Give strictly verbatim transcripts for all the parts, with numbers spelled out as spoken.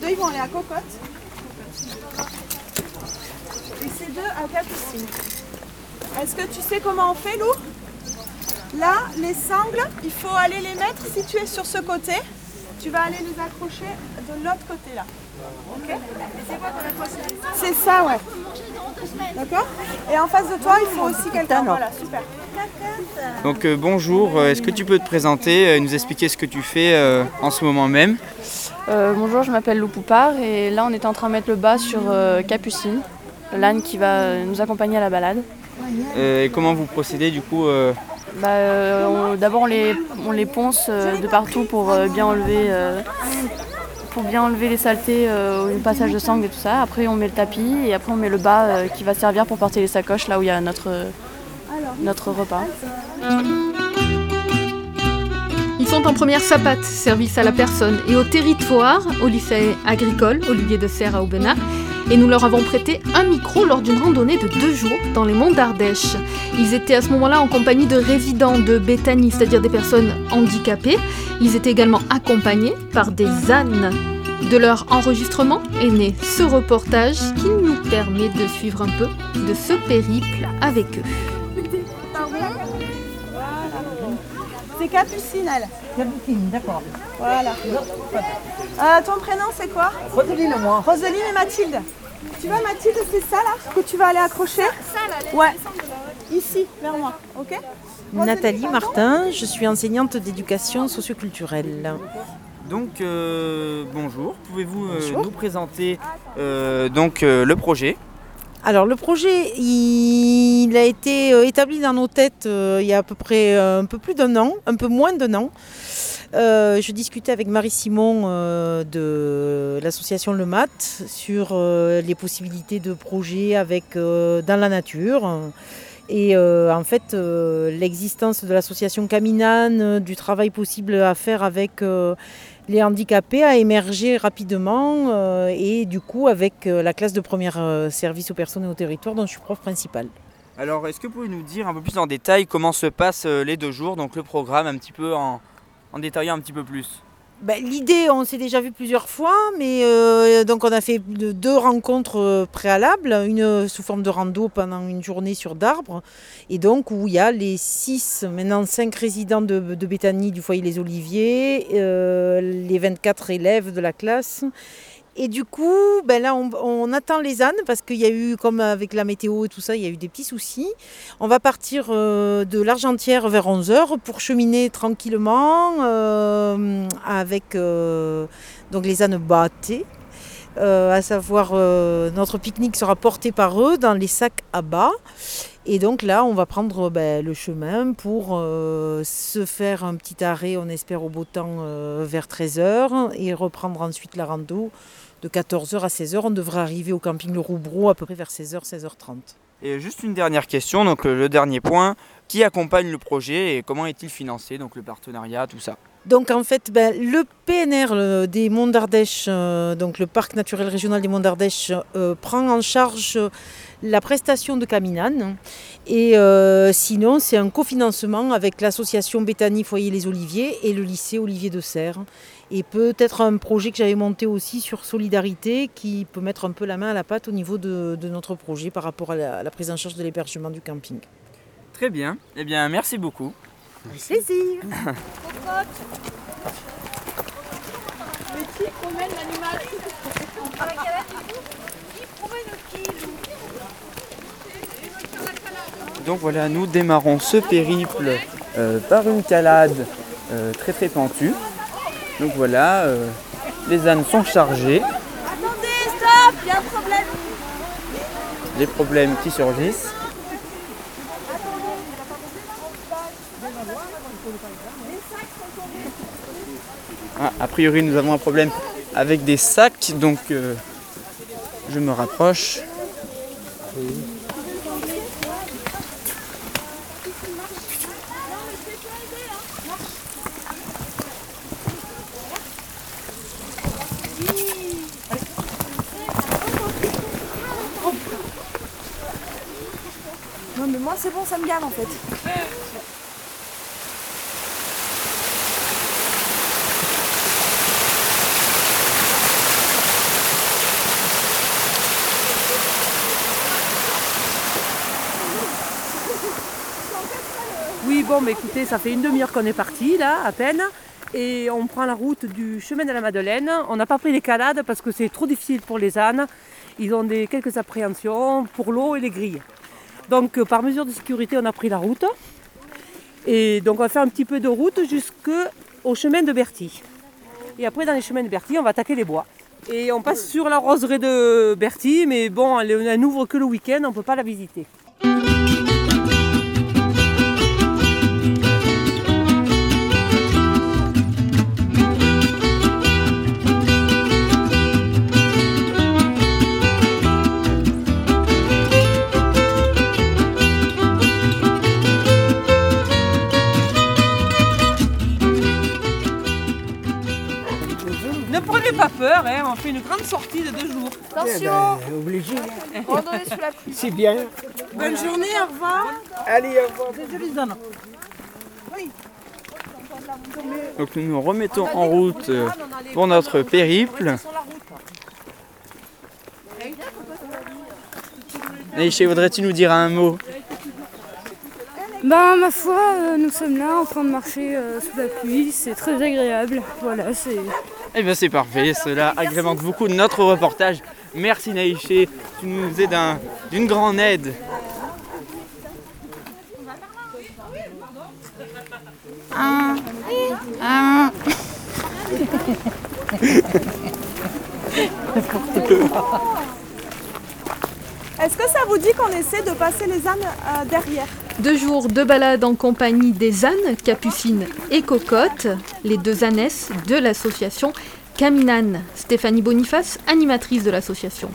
deux, ils vont aller à Cocotte. Et ces deux à Capucine. Est-ce que tu sais comment on fait, Lou? Là, les sangles, il faut aller les mettre, si tu es sur ce côté, tu vas aller les accrocher de l'autre côté là. Ok? C'est ça, ouais. D'accord? Et en face de toi, il faut aussi quelqu'un. Voilà, super. Donc euh, bonjour, est-ce que tu peux te présenter, euh, nous expliquer ce que tu fais euh, en ce moment même? euh, Bonjour, je m'appelle Lou Poupard et là on est en train de mettre le bas sur euh, Capucine, l'âne qui va nous accompagner à la balade. Euh, et comment vous procédez du coup euh... bah, euh, D'abord on les, on les ponce euh, de partout pour euh, bien enlever... Euh, pour bien enlever les saletés euh, au passage de sangle et tout ça. Après on met le tapis et après on met le bas euh, qui va servir pour porter les sacoches là où il y a notre, euh, notre repas. Ils sont en première sapate, service à la personne et au territoire, au lycée agricole Olivier de Serres à Aubenas. Et nous leur avons prêté un micro lors d'une randonnée de deux jours dans les monts d'Ardèche. Ils étaient à ce moment-là en compagnie de résidents de Béthanie, c'est-à-dire des personnes handicapées. Ils étaient également accompagnés par des ânes. De leur enregistrement est né ce reportage qui nous permet de suivre un peu de ce périple avec eux. C'est Capucine, elle. Capucine, d'accord. Voilà. Euh, ton prénom, c'est quoi? Roseline, moi. Roseline et Mathilde. Tu vois, Mathilde, c'est ça, là, que tu vas aller accrocher? Ça, là, les ouais. Ici, vers moi, ok? Nathalie Roseline, Martin, je suis enseignante d'éducation socioculturelle. Donc, euh, bonjour, pouvez-vous euh, bonjour. nous présenter euh, donc, euh, le projet? Alors le projet, il, il a été euh, établi dans nos têtes euh, il y a à peu près euh, un peu plus d'un an, un peu moins d'un an. Euh, je discutais avec Marie Simon euh, de l'association Le Mat sur euh, les possibilités de projets avec, euh, dans la nature. Et euh, en fait, euh, l'existence de l'association Caminane, euh, du travail possible à faire avec euh, les handicapés a émergé rapidement euh, et du coup avec euh, la classe de premier euh, service aux personnes et au territoire dont je suis prof principale. Alors est-ce que vous pouvez nous dire un peu plus en détail comment se passent euh, les deux jours, donc le programme un petit peu en, en détaillant un petit peu plus? Ben, l'idée, on s'est déjà vu plusieurs fois, mais euh, donc on a fait deux rencontres préalables, une sous forme de rando pendant une journée sur d'arbres, et donc où il y a les six, maintenant cinq résidents de, de Béthanie du foyer Les Oliviers, euh, les vingt-quatre élèves de la classe. Et du coup, ben là, on, on attend les ânes parce qu'il y a eu, comme avec la météo et tout ça, il y a eu des petits soucis. On va partir euh, de l'Argentière vers onze heures pour cheminer tranquillement euh, avec euh, donc les ânes bâtés. Euh, à savoir, euh, notre pique-nique sera porté par eux dans les sacs à bas. Et donc là, on va prendre ben, le chemin pour euh, se faire un petit arrêt, on espère au beau temps, euh, vers treize heures et reprendre ensuite la rando de quatorze heures à seize heures. On devrait arriver au camping Le Roubreau à peu près vers seize heures, seize heures trente. Et juste une dernière question, donc le dernier point, qui accompagne le projet et comment est-il financé, donc le partenariat, tout ça? Donc en fait, ben, le P N R le, des Monts d'Ardèche, euh, donc le parc naturel régional des Monts d'Ardèche, euh, prend en charge la prestation de Caminane. Et euh, sinon, c'est un cofinancement avec l'association Béthanie Foyer Les Oliviers et le lycée Olivier de Serres. Et peut-être un projet que j'avais monté aussi sur Solidarité qui peut mettre un peu la main à la pâte au niveau de, de notre projet par rapport à la, à la prise en charge de l'hébergement du camping. Très bien, eh bien merci beaucoup. Avec plaisir. Mais qui promène l'animal? Donc voilà, nous démarrons ce périple euh, par une calade euh, très très pentue. Donc voilà, euh, les ânes sont chargés. Attendez, stop, il y a un problème. Les problèmes qui surgissent. Ah, a priori, nous avons un problème avec des sacs, donc euh, je me rapproche. Non mais moi c'est bon, ça me gave en fait. bon, bah, écoutez, ça fait une demi-heure qu'on est parti, là, à peine. Et on prend la route du chemin de la Madeleine. On n'a pas pris l'escalade parce que c'est trop difficile pour les ânes. Ils ont des, quelques appréhensions pour l'eau et les grilles. Donc, euh, par mesure de sécurité, on a pris la route. Et donc, on va faire un petit peu de route jusqu'au chemin de Berthy. Et après, dans les chemins de Berthy, on va attaquer les bois. Et on passe sur la roseraie de Berthy, mais bon, elle, elle n'ouvre que le week-end, on ne peut pas la visiter. Ne prenez pas peur, hein, on fait une grande sortie de deux jours. Attention, Eh ben, obligé. randonnée sous la pluie. C'est bien. Bonne journée, au revoir. Allez, au revoir. Donc nous nous remettons en route euh, pour notre périple. Naïché, voudrais-tu nous dire un mot? Ben, ma foi, euh, nous sommes là en train de marcher euh, sous la pluie, c'est très agréable. Voilà, c'est. Eh bien c'est parfait, cela agrémente beaucoup notre reportage. Merci Naïché, tu nous es d'un- d'une grande aide. Un, un. Est-ce que ça vous dit qu'on essaie de passer les ânes euh, derrière? Deux jours de balade en compagnie des ânes, Capucine et Cocotte, les deux ânesses de l'association Caminan. Stéphanie Boniface, animatrice de l'association.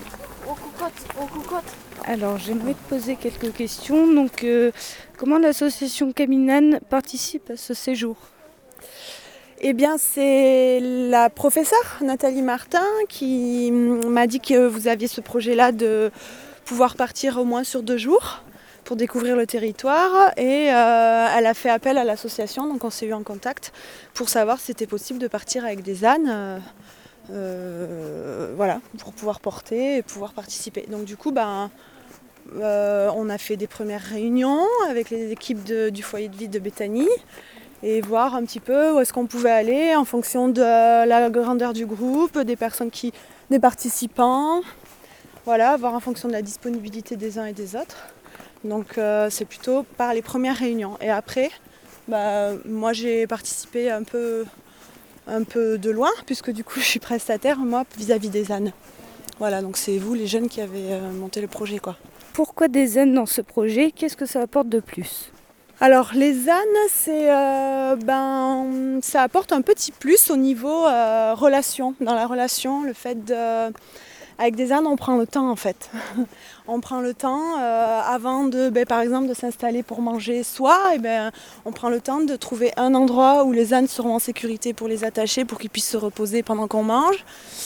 Alors, j'aimerais te poser quelques questions. Donc, euh, comment l'association Caminan participe à ce séjour? Eh bien, c'est la professeure Nathalie Martin qui m'a dit que vous aviez ce projet-là de pouvoir partir au moins sur deux jours pour découvrir le territoire. Et euh, elle a fait appel à l'association, donc on s'est eu en contact pour savoir si c'était possible de partir avec des ânes. Euh, euh, voilà, pour pouvoir porter et pouvoir participer. Donc du coup, ben, euh, on a fait des premières réunions avec les équipes de- du foyer de vie de Béthanie et voir un petit peu où est-ce qu'on pouvait aller en fonction de la grandeur du groupe, des personnes qui, des participants, voilà, voir en fonction de la disponibilité des uns et des autres. Donc euh, c'est plutôt par les premières réunions. Et après, bah, moi j'ai participé un peu, un peu de loin, puisque du coup je suis prestataire, moi, vis-à-vis des ânes. Voilà, donc c'est vous les jeunes qui avez euh, monté le projet, quoi. Pourquoi des ânes dans ce projet? Qu'est-ce que ça apporte de plus? Alors les ânes, c'est, euh, ben, ça apporte un petit plus au niveau euh, relation. Dans la relation, le fait de... Avec des ânes, on prend le temps en fait. On prend le temps euh, avant de, ben, par exemple, de s'installer pour manger soi. Et ben, on prend le temps de trouver un endroit où les ânes seront en sécurité pour les attacher, pour qu'ils puissent se reposer pendant qu'on mange.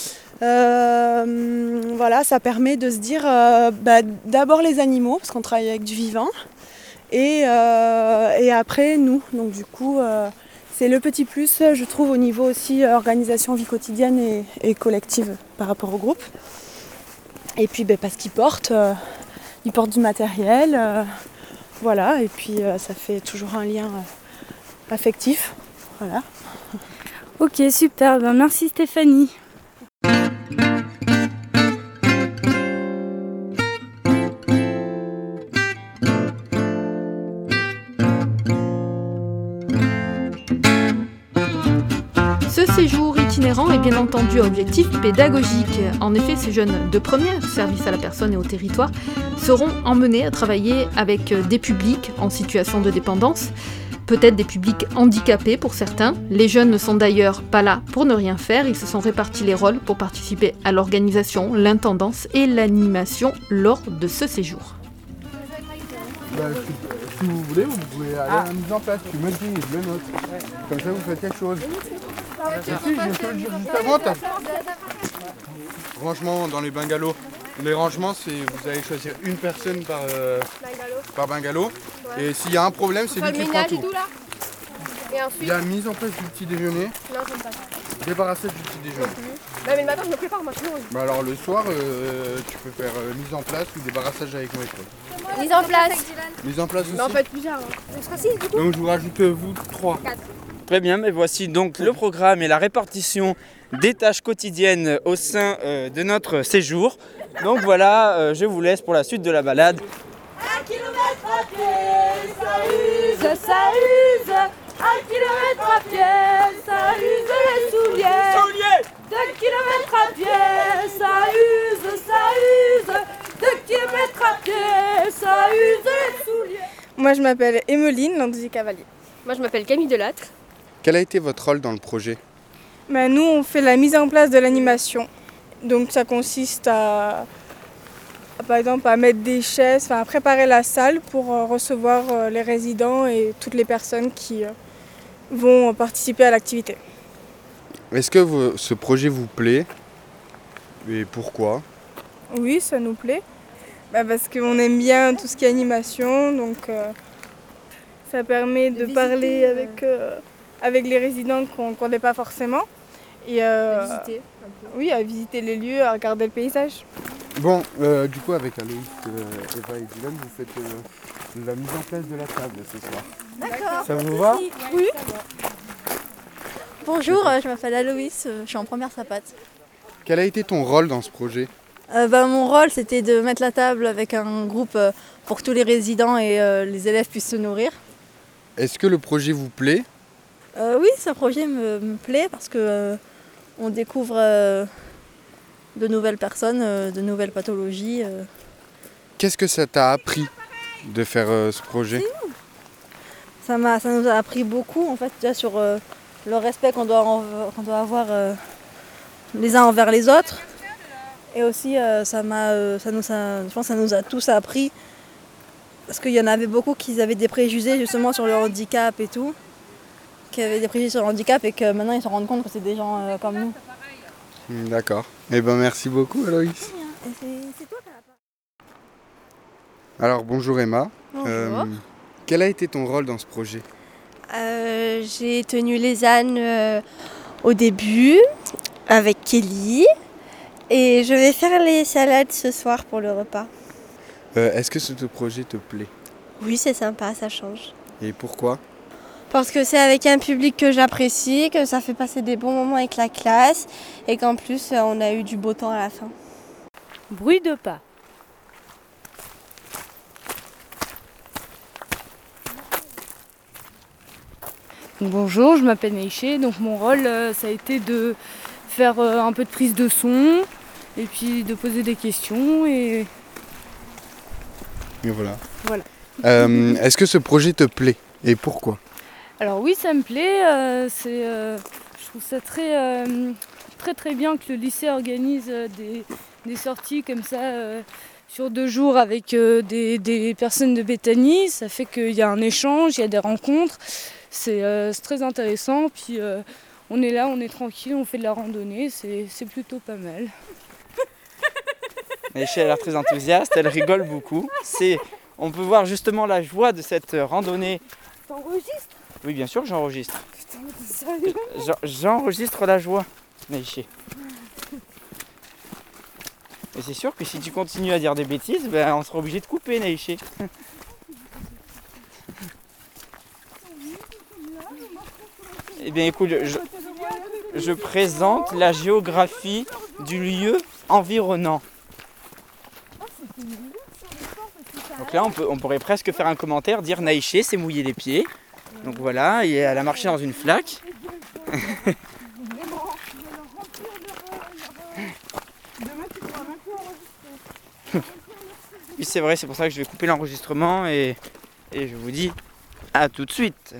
Euh, voilà, ça permet de se dire euh, ben, d'abord les animaux, parce qu'on travaille avec du vivant. Et, euh, et après nous, donc du coup euh, c'est le petit plus je trouve au niveau aussi euh, organisation vie quotidienne et, et collective par rapport au groupe. Et puis ben, parce qu'ils portent, euh, ils portent du matériel, euh, voilà, et puis euh, ça fait toujours un lien euh, affectif, voilà. Ok, super, ben, merci Stéphanie. Ce séjour itinérant est bien entendu à objectif pédagogique. En effet, ces jeunes de première, service à la personne et au territoire, seront emmenés à travailler avec des publics en situation de dépendance, peut-être des publics handicapés pour certains. Les jeunes ne sont d'ailleurs pas là pour ne rien faire, ils se sont répartis les rôles pour participer à l'organisation, l'intendance et l'animation lors de ce séjour. Bah, si, si vous voulez, vous pouvez aller à la mise en place. Tu me le dis, je le note. Comme ça, vous faites quelque chose. Et si, je peux le dire juste avant. t'as- Rangement dans les bungalows. Les rangements, c'est vous allez choisir une personne par, euh, par bungalow. Et s'il y a un problème, c'est lui qui prend tout. Il y a la mise en place du petit déjeuner. Débarrassage du petit déjeuner. Bah mais le matin je me prépare maintenant. Bah alors le soir, euh, tu peux faire euh, mise en place ou débarrassage avec moi. Mise en place. Mise en place aussi. Mais en fait plusieurs. Hein. On sera six du coup. Donc je vous rajoute euh, vous trois. Quatre. Très bien, mais voici donc le programme et la répartition des tâches quotidiennes au sein euh, de notre séjour. Donc voilà, euh, je vous laisse pour la suite de la balade. Un kilomètre à pied, ça use, ça use. Un kilomètre à pied, ça use les souliers. Souliers. Deux kilomètres à pied, ça use, ça use. Deux kilomètres à pied, ça use les souliers. Moi, je m'appelle Emmeline Landry-Cavalier. Moi je m'appelle Camille Delattre. Quel a été votre rôle dans le projet? Ben, nous, on fait la mise en place de l'animation. Donc, ça consiste à, à, par exemple, à mettre des chaises, enfin, à préparer la salle pour euh, recevoir euh, les résidents et toutes les personnes qui euh, vont participer à l'activité. Est-ce que vous- ce projet vous plaît? Et pourquoi? Oui, ça nous plaît. Ben, parce qu'on aime bien tout ce qui est animation. Donc, euh, ça permet de, parler avec, euh, avec les résidents qu'on ne connaît pas forcément. Et, euh, Visiter. Oui, à visiter les lieux, à regarder le paysage. Bon, euh, du coup avec Aloïs, euh, Eva et Dylan, vous faites euh, la mise en place de la table ce soir. D'accord. Ça vous va? Oui. Bonjour, euh, je m'appelle Aloïs, euh, je suis en première sapate. Quel a été ton rôle dans ce projet? Euh, bah, mon rôle, c'était de mettre la table avec un groupe euh, pour que tous les résidents et euh, les élèves puissent se nourrir. Est-ce que le projet vous plaît? Euh, oui, ce projet me, me plaît parce que euh, on découvre euh, de nouvelles personnes, euh, de nouvelles pathologies. euh. Qu'est-ce que ça t'a appris de faire euh, ce projet? Ça, m'a, ça nous a appris beaucoup en fait, déjà sur euh, le respect qu'on doit, en- qu'on doit avoir euh, les uns envers les autres. Et aussi, euh, ça m'a, euh, ça nous, ça, je pense que ça nous a tous appris. Parce qu'il y en avait beaucoup qui avaient des préjugés justement sur le handicap et tout. Qui avaient des préjugés sur le handicap et que maintenant ils se rendent compte que c'est des gens euh, comme nous. Hmm, D'accord. Eh ben merci beaucoup Aloïs. Et c'est, c'est toi qui as la Alors bonjour Emma. Bonjour. Quel a été ton rôle dans ce projet? Euh, j'ai tenu les ânes euh, au début avec Kelly et je vais faire les salades ce soir pour le repas. Euh, Est-ce que ce projet te plaît? Oui, c'est sympa, ça change. Et pourquoi? Parce que c'est avec un public que j'apprécie, que ça fait passer des bons moments avec la classe et qu'en plus euh, on a eu du beau temps à la fin. Bruit de pas. Bonjour, je m'appelle Neïché, donc mon rôle euh, ça a été de faire euh, un peu de prise de son et puis de poser des questions et Et voilà. voilà. Euh, Est-ce que ce projet te plaît? Et pourquoi? Alors oui, ça me plaît, euh, c'est, euh, je trouve ça très, euh, très très bien que le lycée organise euh, des, des sorties comme ça euh, sur deux jours avec euh, des, des personnes de Béthanie. Ça fait qu'il y a un échange, il y a des rencontres, c'est, euh, c'est très intéressant. Puis euh, on est là, on est tranquille, on fait de la randonnée, c'est, c'est plutôt pas mal. Neïché a l'air très enthousiaste, elle rigole beaucoup. C'est, on peut voir justement la joie de cette randonnée. T'enregistres? Oui, bien sûr que j'enregistre. Putain, mais t'es sérieux? J'en- J'enregistre la joie, Neïché. Et c'est sûr que si tu continues à dire des bêtises, ben, on sera obligé de couper, Neïché. Eh bien écoute, je, je présente la géographie du lieu environnant. Donc là, on, peut, on pourrait presque faire un commentaire, dire Neïché s'est mouillé les pieds. Donc voilà, et elle a marché dans une flaque. Oui, c'est vrai, c'est pour ça que je vais couper l'enregistrement et, et je vous dis à tout de suite.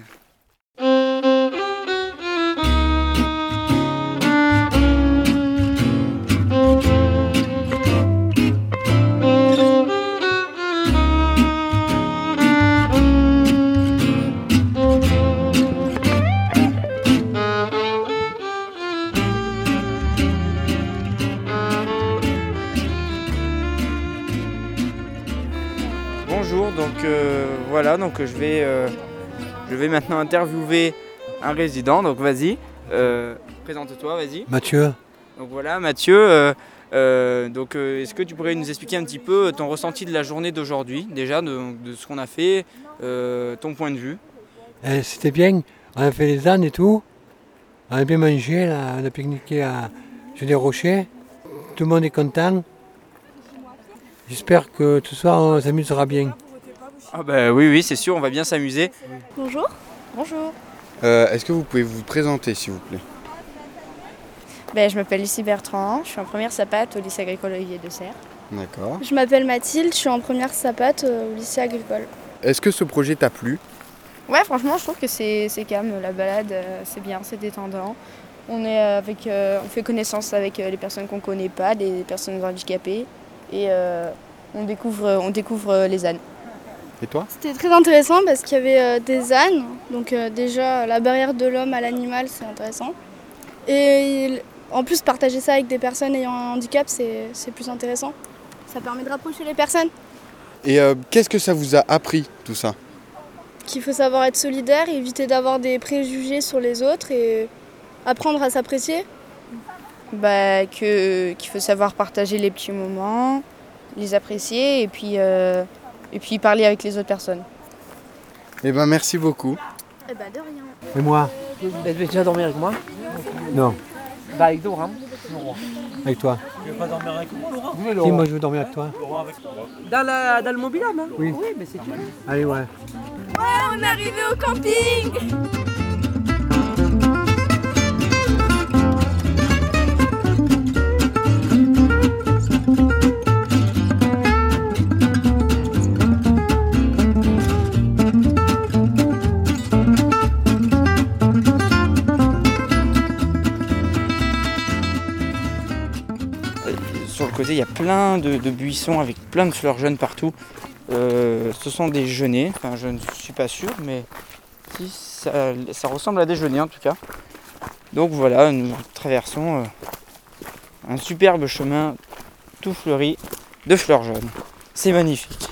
Bonjour, donc euh, voilà, donc je vais, euh, je vais maintenant interviewer un résident, donc vas-y, euh, présente-toi, vas-y. Mathieu. Donc voilà Mathieu, euh, euh, donc, euh, est-ce que tu pourrais nous expliquer un petit peu ton ressenti de la journée d'aujourd'hui, déjà de, de ce qu'on a fait, euh, ton point de vue? euh, C'était bien, on a fait les ânes et tout, on a bien mangé, là, on a pique-niqué à, sur des rochers, tout le monde est content. J'espère que ce soir on s'amusera bien. Ah bah oui, oui, c'est sûr, on va bien s'amuser. Bonjour. Bonjour. Euh, Est-ce que vous pouvez vous présenter s'il vous plaît? Ben, je m'appelle Lucie Bertrand, je suis en première sapate au lycée agricole Olivier de Serres. D'accord. Je m'appelle Mathilde, je suis en première sapate au lycée agricole. Est-ce que ce projet t'a plu? Ouais, franchement, je trouve que c'est c'est calme, la balade, euh, c'est bien, c'est détendant. On, est avec, euh, on fait connaissance avec euh, les personnes qu'on ne connaît pas, les personnes handicapées, et euh, on découvre, on découvre les ânes. Et toi? C'était très intéressant parce qu'il y avait euh, des ânes, donc euh, déjà la barrière de l'homme à l'animal, c'est intéressant. Et en plus, partager ça avec des personnes ayant un handicap, c'est c'est plus intéressant. Ça permet de rapprocher les personnes. Et euh, qu'est-ce que ça vous a appris tout ça? Qu'il faut savoir être solidaire, éviter d'avoir des préjugés sur les autres et apprendre à s'apprécier. Bah, que, qu'il faut savoir partager les petits moments, les apprécier et puis, euh, et puis parler avec les autres personnes. Eh ben merci beaucoup. Eh ben de rien. Et moi? Tu veux déjà dormir avec moi? Non. Bah avec Dora. Avec toi? Tu veux pas dormir avec moi, Laurent? Oui, si, moi je veux dormir avec toi. Dans, la, dans le mobil-home, hein? Oui. Oui, mais c'est tout. Allez, ouais. Ouais, on est arrivé au camping. Sur le côté, il y a plein de, de buissons avec plein de fleurs jaunes partout. Euh, ce sont des genêts, enfin je ne suis pas sûr, mais si, ça, ça ressemble à des genêts en tout cas. Donc voilà, nous traversons euh, un superbe chemin tout fleuri de fleurs jaunes. C'est magnifique.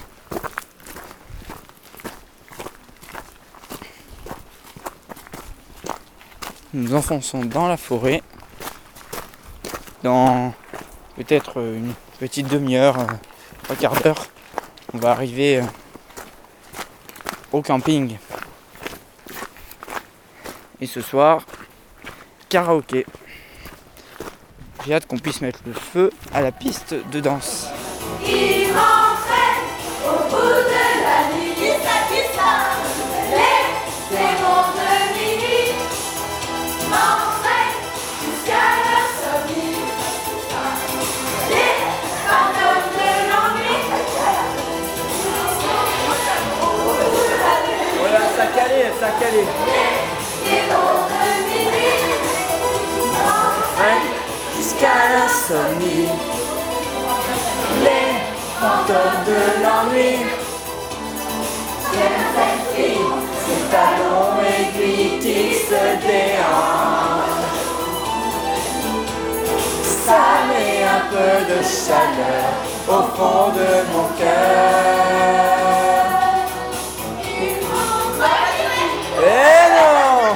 Nous enfonçons dans la forêt, dans peut-être une petite demi-heure, un quart d'heure, on va arriver au camping. Et ce soir, karaoké. J'ai hâte qu'on puisse mettre le feu à la piste de danse. Il rentrait au bout de la nuit, qui ça, qui ça, les démons de minuit m'entraînent jusqu'à l'insomnie. Les fantômes de l'ennui. Voilà, ça calait, ça calait. Les démons de minuit m'entraînent Jusqu'à l'insomnie. les fantômes de l'ennui. Certaines filles, ses talons aiguilles tissent des hanches. Ça met un peu de chaleur au fond de mon cœur. Eh non!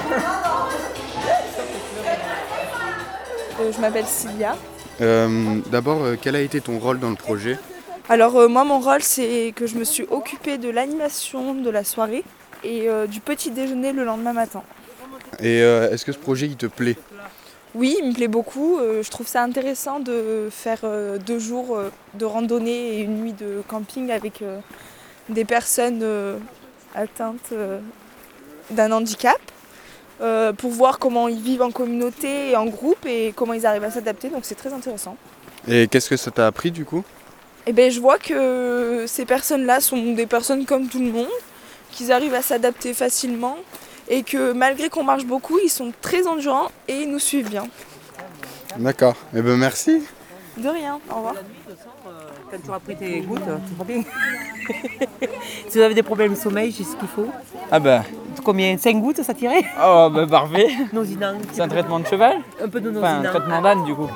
Euh, je m'appelle Sylvia. Euh, D'abord, euh, quel a été ton rôle dans le projet? Alors euh, moi mon rôle c'est que je me suis occupée de l'animation de la soirée et euh, du petit déjeuner le lendemain matin. Et euh, est-ce que ce projet il te plaît? Oui, il me plaît beaucoup. Euh, je trouve ça intéressant de faire euh, deux jours euh, de randonnée et une nuit de camping avec euh, des personnes euh, atteintes euh, d'un handicap. Euh, pour voir comment ils vivent en communauté et en groupe et comment ils arrivent à s'adapter, donc c'est très intéressant. Et qu'est-ce que ça t'a appris du coup? Et ben, je vois que ces personnes-là sont des personnes comme tout le monde, qu'ils arrivent à s'adapter facilement et que malgré qu'on marche beaucoup, ils sont très endurants et ils nous suivent bien. D'accord, et eh ben merci. De rien, au revoir. Quand tu auras pris tes gouttes, tu vas bien. Si vous avez des problèmes de sommeil, j'ai ce qu'il faut. Ah bah. Combien? cinq gouttes, ça tirait? Oh bah parfait. Nosinant. C'est un traitement de cheval? Un peu de nosinant. Enfin, un traitement d'âne du coup.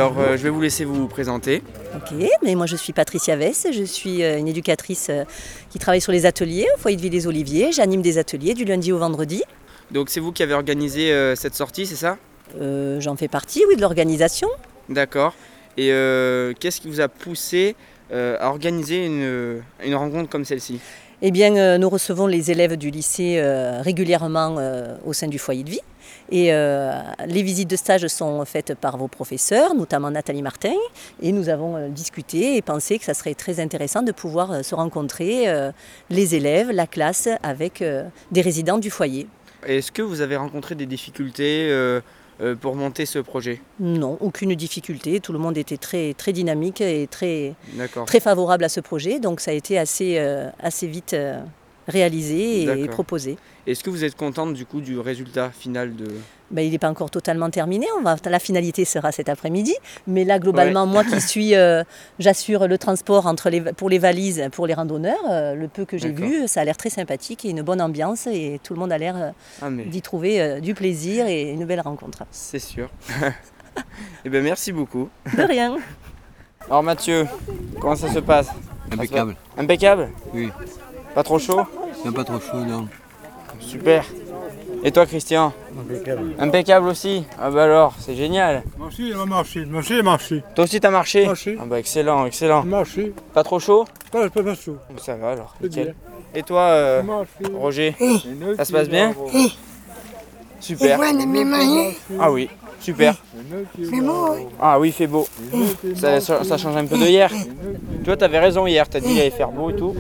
Alors euh, je vais vous laisser vous présenter. Ok, mais moi je suis Patricia Vess, je suis euh, une éducatrice euh, qui travaille sur les ateliers au foyer de Villers-Olivier. J'anime des ateliers du lundi au vendredi. Donc c'est vous qui avez organisé euh, cette sortie, c'est ça? euh, J'en fais partie, oui, de l'organisation. D'accord. Et euh, qu'est-ce qui vous a poussé euh, à organiser une, une rencontre comme celle-ci? Eh bien, euh, nous recevons les élèves du lycée euh, régulièrement euh, au sein du foyer de vie. Et euh, les visites de stage sont faites par vos professeurs, notamment Nathalie Martin. Et nous avons euh, discuté et pensé que ça serait très intéressant de pouvoir euh, se rencontrer, euh, les élèves, la classe, avec euh, des résidents du foyer. Est-ce que vous avez rencontré des difficultés euh, euh, pour monter ce projet? Non, aucune difficulté. Tout le monde était très, très dynamique et très, D'accord. très favorable à ce projet. Donc ça a été assez, euh, assez vite euh, réalisé et D'accord. proposé. Est-ce que vous êtes contente du coup du résultat final de... Ben, il n'est pas encore totalement terminé. On va, la finalité sera cet après-midi. Mais là, globalement, ouais. moi qui suis, euh, j'assure le transport entre les, pour les valises, pour les randonneurs. Euh, le peu que j'ai vu, ça a l'air très sympathique et une bonne ambiance. Et tout le monde a l'air euh, ah, mais... d'y trouver euh, du plaisir et une belle rencontre. C'est sûr. Eh bien, merci beaucoup. De rien. Alors Mathieu, comment ça se passe? Impeccable. Impeccable? Oui. Pas trop chaud? Non, pas trop chaud, non. Super. Et toi Christian? Impeccable. Impeccable aussi? Ah bah alors, c'est génial. Moi aussi, il a marché. Marché, marché. Toi aussi t'as marché? Marché. Ah bah excellent, excellent. Marché. Pas trop chaud? Pas, pas, pas chaud. Ça va alors, nickel. Et toi euh, Roger? Ça se passe bien? Super. Ah oui, super. Ah oui, il fait beau. Ça, ça, ça change un peu de hier. Tu vois, t'avais raison hier, t'as dit qu'il allait faire beau et tout.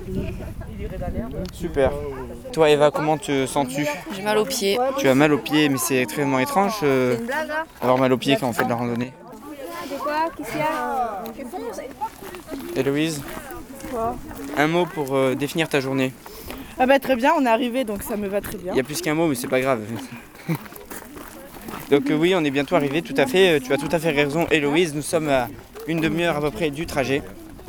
Super. Toi Eva, comment te sens-tu? J'ai mal aux pieds. Tu as mal aux pieds, mais c'est extrêmement étrange euh, une blague, là avoir mal aux pieds quand on fait de la randonnée. Quoi? Qu'est-ce qu'il y a? Héloïse, Quoi? un mot pour euh, définir ta journée. Ah bah très bien, on est arrivé donc ça me va très bien. Il y a plus qu'un mot mais c'est pas grave. Donc euh, oui, on est bientôt arrivé, tout à fait. Tu as tout à fait raison Héloïse, nous sommes à une demi-heure à peu près du trajet.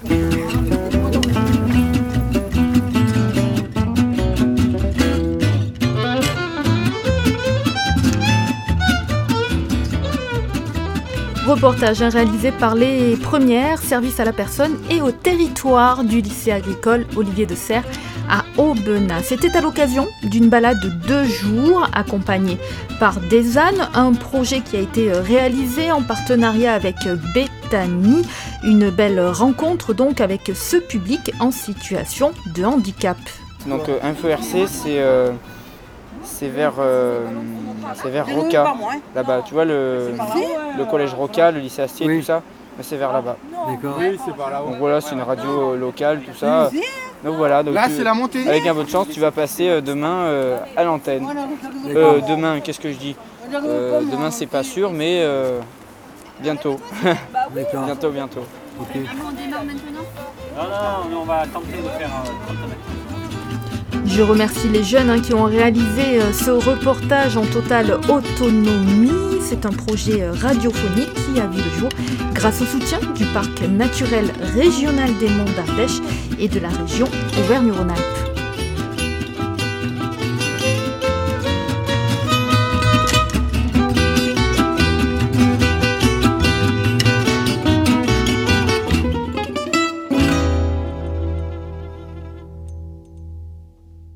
Reportage réalisé par les premières services à la personne et au territoire du lycée agricole Olivier de Serres à Aubenas. C'était à l'occasion d'une balade de deux jours accompagnée par des ânes, un projet qui a été réalisé en partenariat avec Bethany, une belle rencontre donc avec ce public en situation de handicap. Donc euh, Info R C c'est euh, c'est vers euh, c'est vers Roca là-bas, tu vois le, le collège Roca, le lycée Astier, oui. Tout ça, c'est vers là-bas. D'accord. Oui, c'est par là-haut. Donc voilà, c'est une radio locale, tout ça. Donc voilà, donc là tu, c'est la montée. Avec un peu de chance, tu vas passer euh, demain euh, à l'antenne. Euh, demain, qu'est-ce que je dis euh, Demain, c'est pas sûr, mais euh, bientôt. bientôt, bientôt. Okay. On démarre maintenant? Non, non, on va tenter de faire trente mètres. Je remercie les jeunes hein, qui ont réalisé euh, ce reportage en totale autonomie. C'est un projet euh, radiophonique qui a vu le jour grâce au soutien du parc naturel régional des Monts d'Ardèche et de la région Auvergne-Rhône-Alpes.